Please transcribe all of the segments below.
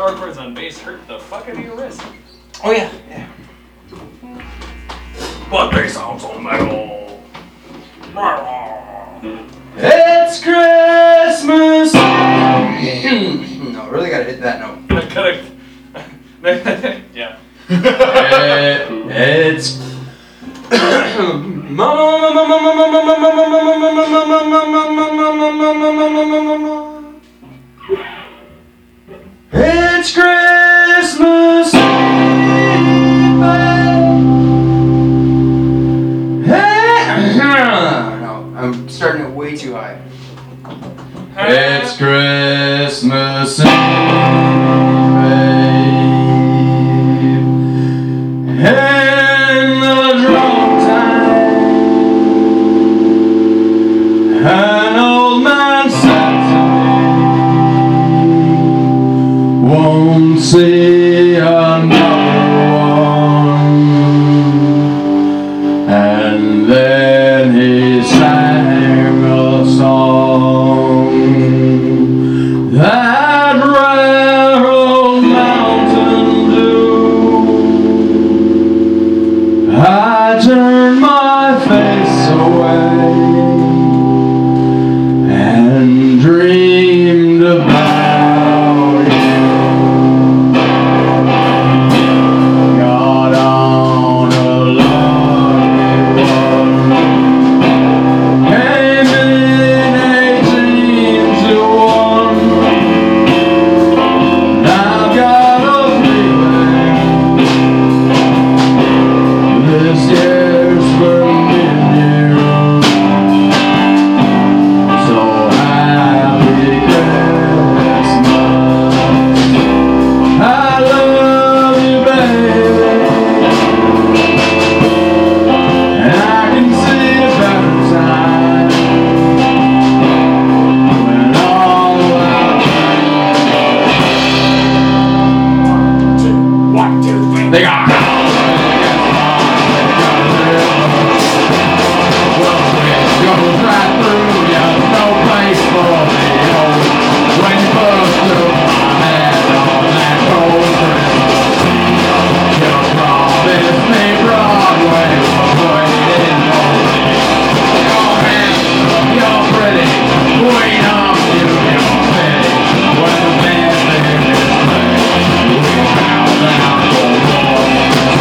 power chords on bass hurt the fuck out of your wrist. Oh yeah, yeah. But they sound so metal. It's Christmas. No, really gotta hit that note. Yeah. It's It's Christmas Eve. No, I'm starting it way too high. It's Christmas Eve. In the drunk time, an old man said to me, won't see another one. And then he sang a song, that rare old Mountain Dew. I turned my face away and dreamed about you. Got on a lucky one, came in 18 to 1. I've got a feeling this year's for me and you. So happy Christmas. I love you, baby, and I can see a better time when all our One, two, three. they got goes right through ya, no place for me. Oh, when you bust through my head on that cold Christmas Eve, you promised me Broadway was waiting for me. You're handsome, you're pretty, wait on you, you're pity. When the band finished playing, we found out the war.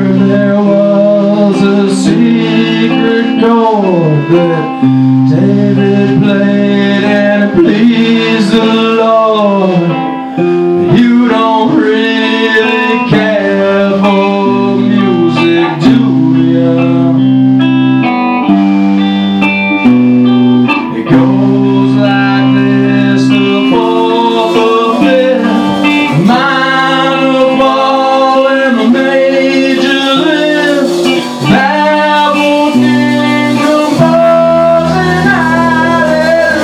heard there was a secret chord that David played and it pleased the Lord. You don't really care for music, do ya? It goes like this, the fourth, the fifth, minor fall and the major lift. Babel king composing, I let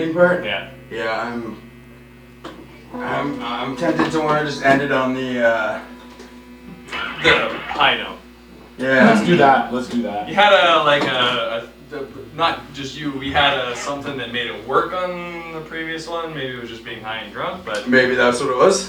ending part? Yeah. Yeah, I'm tempted to want to just end it on the The high note. yeah. Let's do that. Let's do that. You had not just you, we had something that made it work on the previous one. Maybe it was just being high and drunk, but Maybe that's what it was.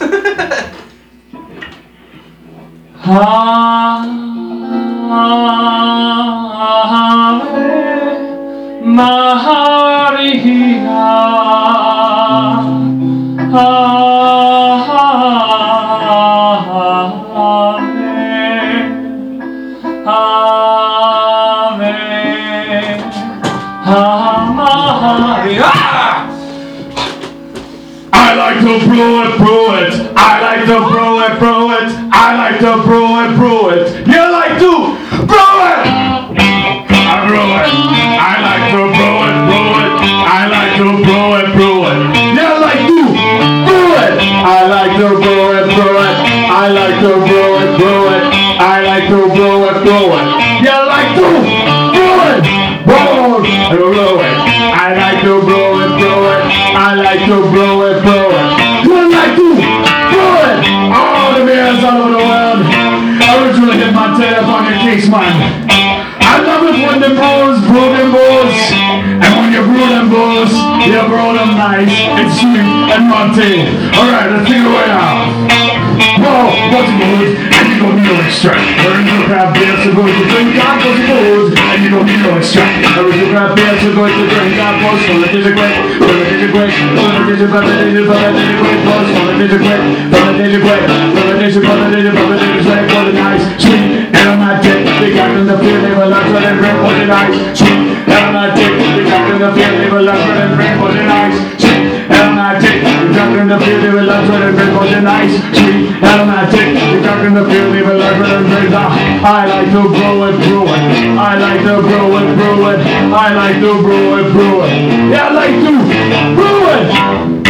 I like to brew it, brew it. I like to brew it, brew it. I like to brew it, brew it. You like to brew it. I brew it. I like to brew it, brew it. I like to brew it, brew it. You like to brew it. I like to brew it, brew it. I like to brew it, brew it. I like to brew it, brew it. You like to brew it, brew it, brew it. I like to brew it, brew it. I like to brew it, brew it. You like to brew it. All the beers all over the world. Originally hit my tail on your case, man. I love it when the brew them bulls. And when you brew them bulls, you brew them nice and sweet and Monty. Alright, let's take it away now. Whoa, what's it good? And you don't need no extract. Original craft beer so good to drink, God was good. And you don't need no extract. Original craft beer so good to drink, God was good. It is a great, it is a great, it is a great, it is a great, it is a great, it is a great, it is a great, it is a great, it is a great, it is a great, what a nice, sweet, aromatic. They got in the field, they were like what a great, what a nice, sweet, aromatic. They got in the field, they were like what a great, what a nice, sweet, aromatic. They got in the field, they were like what a great, what a nice, sweet, aromatic. They got in the field, they were like what a great. I like to brew it, brew it. I like to brew it, brew it. I like to brew it, brew it. Yeah, I like to brew it.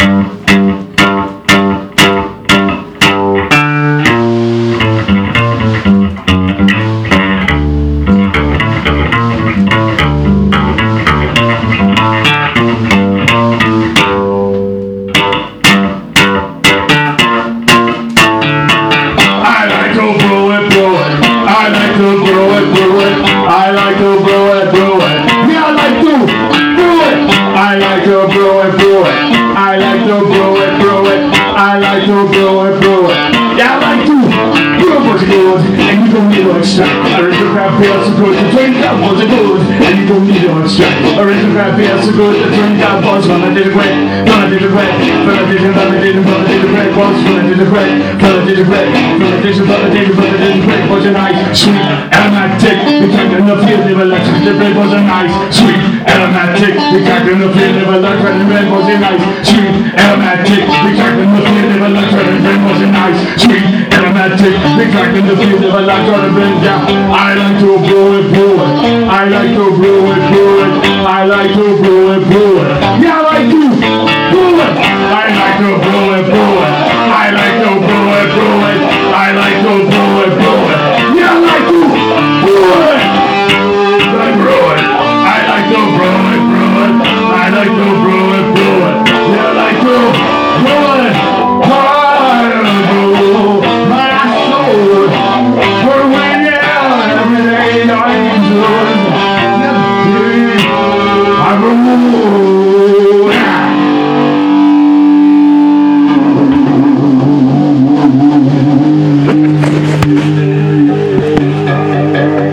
Original crab beer so good to drink out balls when I did a great, when I did a great, when I did a great balls when I did a great, when I did a great, when I did a great was a nice, sweet, aromatic. We cracked in the field, they were electric, the bread was a nice, sweet, aromatic. We cracked in the field, they were electric, the bread was a nice, sweet, aromatic. We cracked in the field, they were electric, the bread was a nice, sweet, aromatic. We cracked in the field, they were electric, the bread, yeah. I like to brew it, brew it. I like to brew it, brew it. I like to brew it, brew it. Yeah, I like to brew it. I like to brew it, brew it. I like to brew it, brew it. I like to brew it, brew it. Yeah, I like to brew it. I brew it. I like to brew it, brew it. I like to brew it, brew it. Yeah, I like to brew it. I brew my soul. For when you're every day I'm good.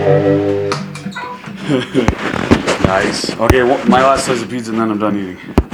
Nice. Okay, well, my last slice of pizza and then I'm done eating.